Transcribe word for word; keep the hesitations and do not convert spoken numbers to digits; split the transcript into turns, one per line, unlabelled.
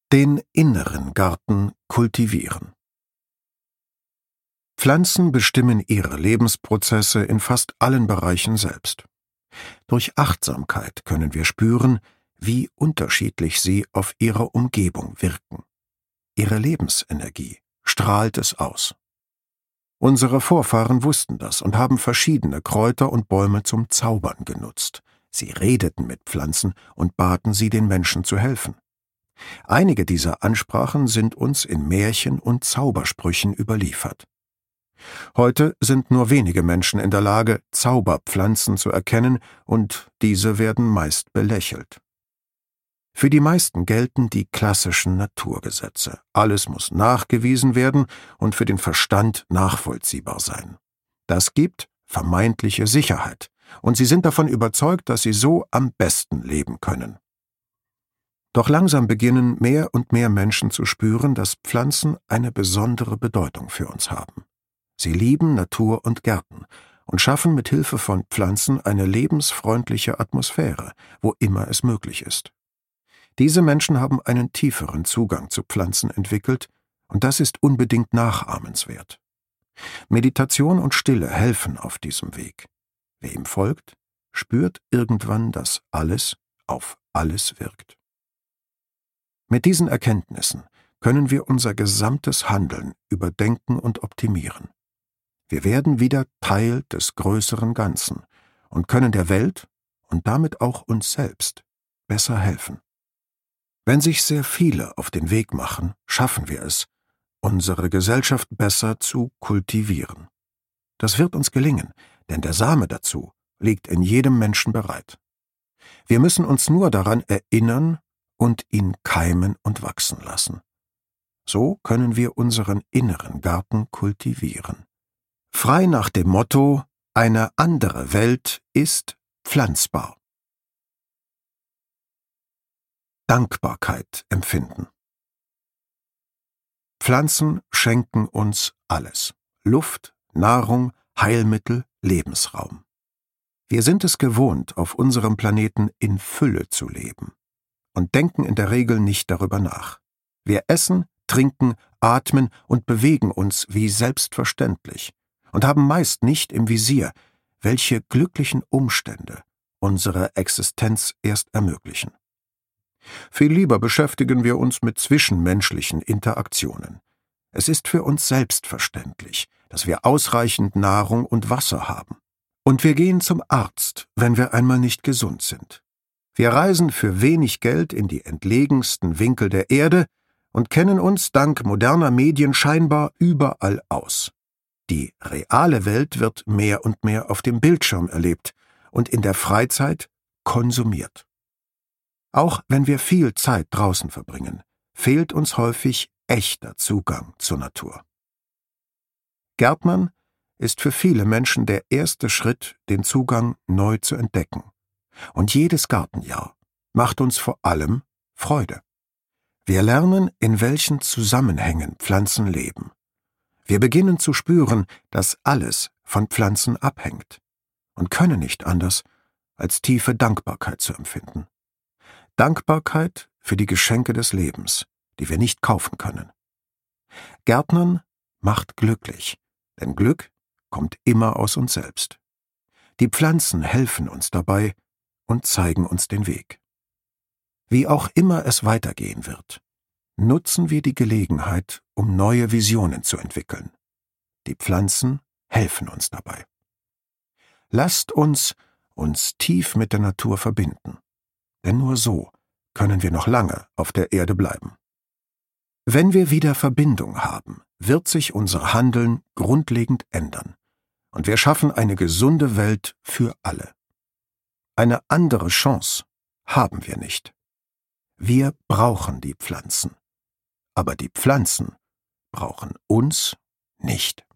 Den inneren Garten kultivieren. Pflanzen bestimmen ihre Lebensprozesse in fast allen Bereichen selbst. Durch Achtsamkeit können wir spüren, wie unterschiedlich sie auf ihre Umgebung wirken. Ihre Lebensenergie strahlt es aus. Unsere Vorfahren wussten das und haben verschiedene Kräuter und Bäume zum Zaubern genutzt. Sie redeten mit Pflanzen und baten sie, den Menschen zu helfen. Einige dieser Ansprachen sind uns in Märchen und Zaubersprüchen überliefert. Heute sind nur wenige Menschen in der Lage, Zauberpflanzen zu erkennen, und diese werden meist belächelt. Für die meisten gelten die klassischen Naturgesetze. Alles muss nachgewiesen werden und für den Verstand nachvollziehbar sein. Das gibt vermeintliche Sicherheit, und sie sind davon überzeugt, dass sie so am besten leben können. Doch langsam beginnen mehr und mehr Menschen zu spüren, dass Pflanzen eine besondere Bedeutung für uns haben. Sie lieben Natur und Gärten und schaffen mit Hilfe von Pflanzen eine lebensfreundliche Atmosphäre, wo immer es möglich ist. Diese Menschen haben einen tieferen Zugang zu Pflanzen entwickelt, und das ist unbedingt nachahmenswert. Meditation und Stille helfen auf diesem Weg. Wer ihm folgt, spürt irgendwann, dass alles auf alles wirkt. Mit diesen Erkenntnissen können wir unser gesamtes Handeln überdenken und optimieren. Wir werden wieder Teil des größeren Ganzen und können der Welt und damit auch uns selbst besser helfen. Wenn sich sehr viele auf den Weg machen, schaffen wir es, unsere Gesellschaft besser zu kultivieren. Das wird uns gelingen, denn der Same dazu liegt in jedem Menschen bereit. Wir müssen uns nur daran erinnern und ihn keimen und wachsen lassen. So können wir unseren inneren Garten kultivieren. Frei nach dem Motto: Eine andere Welt ist pflanzbar. Dankbarkeit empfinden. Pflanzen schenken uns alles: Luft, Nahrung, Heilmittel, Lebensraum. Wir sind es gewohnt, auf unserem Planeten in Fülle zu leben und denken in der Regel nicht darüber nach. Wir essen, trinken, atmen und bewegen uns wie selbstverständlich und haben meist nicht im Visier, welche glücklichen Umstände unsere Existenz erst ermöglichen. Viel lieber beschäftigen wir uns mit zwischenmenschlichen Interaktionen. Es ist für uns selbstverständlich, dass wir ausreichend Nahrung und Wasser haben. Und wir gehen zum Arzt, wenn wir einmal nicht gesund sind. Wir reisen für wenig Geld in die entlegensten Winkel der Erde und kennen uns dank moderner Medien scheinbar überall aus. Die reale Welt wird mehr und mehr auf dem Bildschirm erlebt und in der Freizeit konsumiert. Auch wenn wir viel Zeit draußen verbringen, fehlt uns häufig echter Zugang zur Natur. Gärtnern ist für viele Menschen der erste Schritt, den Zugang neu zu entdecken. Und jedes Gartenjahr macht uns vor allem Freude. Wir lernen, in welchen Zusammenhängen Pflanzen leben. Wir beginnen zu spüren, dass alles von Pflanzen abhängt und können nicht anders, als tiefe Dankbarkeit zu empfinden. Dankbarkeit für die Geschenke des Lebens, die wir nicht kaufen können. Gärtnern macht glücklich, denn Glück kommt immer aus uns selbst. Die Pflanzen helfen uns dabei und zeigen uns den Weg. Wie auch immer es weitergehen wird, nutzen wir die Gelegenheit, um neue Visionen zu entwickeln. Die Pflanzen helfen uns dabei. Lasst uns uns tief mit der Natur verbinden, denn nur so können wir noch lange auf der Erde bleiben. Wenn wir wieder Verbindung haben, wird sich unser Handeln grundlegend ändern und wir schaffen eine gesunde Welt für alle. Eine andere Chance haben wir nicht. Wir brauchen die Pflanzen, aber die Pflanzen brauchen uns nicht.